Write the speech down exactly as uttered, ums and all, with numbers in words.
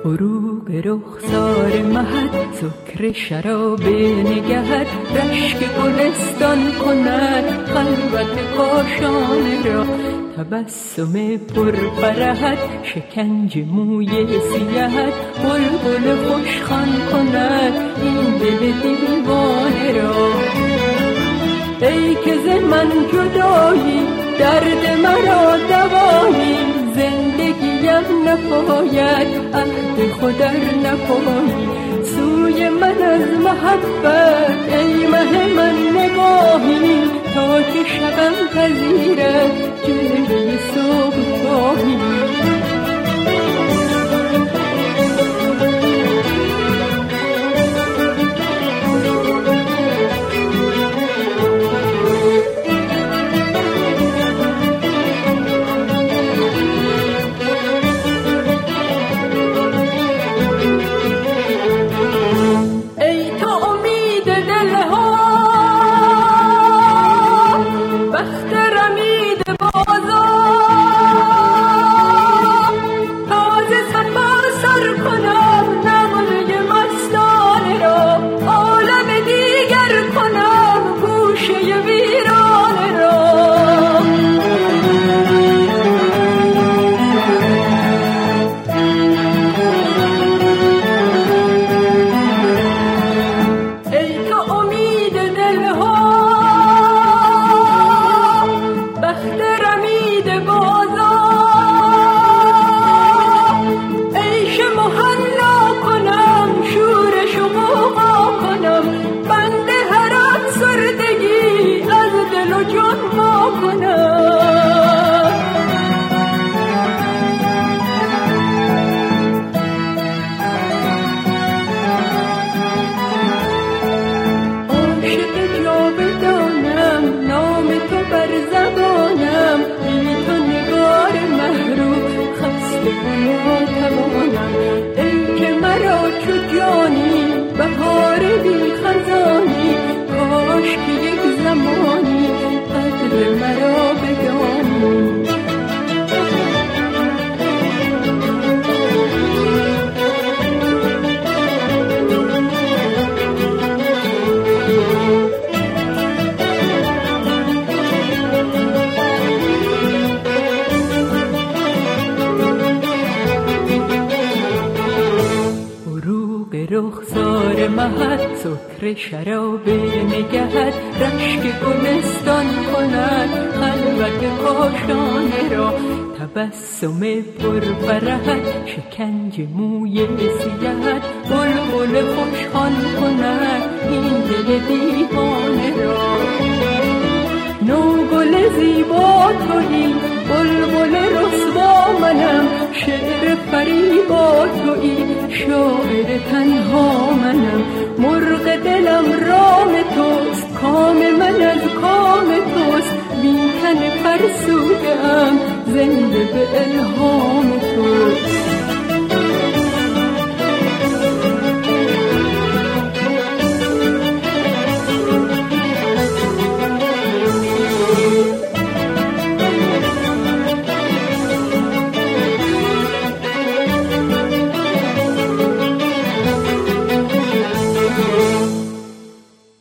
فروغ رخسار مهد سکر شراب نگهد، رشک گلستان کند خلوت کاشانه را. تبسم پر فرحت شکنج موی سیهت، بلبل خوشخوان کند این دل دیوانه را. ای که ز من جدایی درد مرا دوایی، زندگیم نپاید عهد خودر نپایی. سوی من از محبت ای مه من نگاهی، تا که شبم پذیرد جلوه صبحگاهی. رخسار مهد سکر شراب نگهد، رشک گلستان کند خلوت کاشانه را. تبسم پر فرحت شکنج موی سیهت، بلبل خوشخوان کند این دل دیوانه را. نوگل زیبا تویی بلبل رسوا منم، شعر فریبا تویی شاعر تنها منم. مرغ دلم رام توست کام من از کام توست، بی تن فرسوده‌ام زنده به الهام توست.